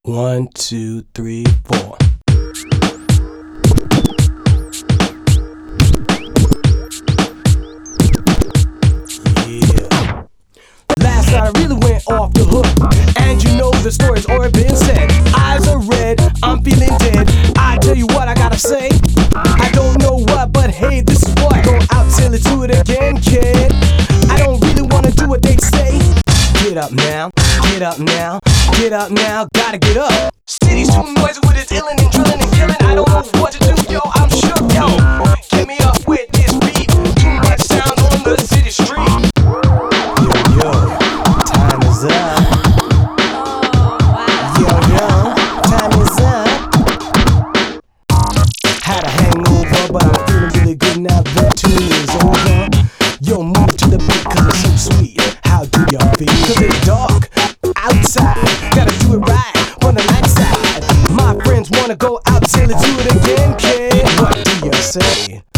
1, 2, 3, 4. Yeah. Last night I really went off the hook, and you know the story's already been said. Eyes are red, I'm feeling dead. I tell you what I gotta say. I don't know what, but hey, this is what. Go out till it's do it again, kid. I don't really wanna do what they say. Get up now, get up now, get up now, gotta get up. City's too noisy with its illin' and drillin' and killing. I don't know what to do, yo, I'm shook, yo. Get me up with this beat. Too much sound on the city street. Yo, time is up. Yo, time is up. Had a hangover, but I'm feeling really good now that tune is over. Yo, move to the beat cause it's so sweet. How do y'all feel? Cause it's dark outside. Gotta do it right on the night side. My friends wanna go out till it's do it again, kid. What do you say?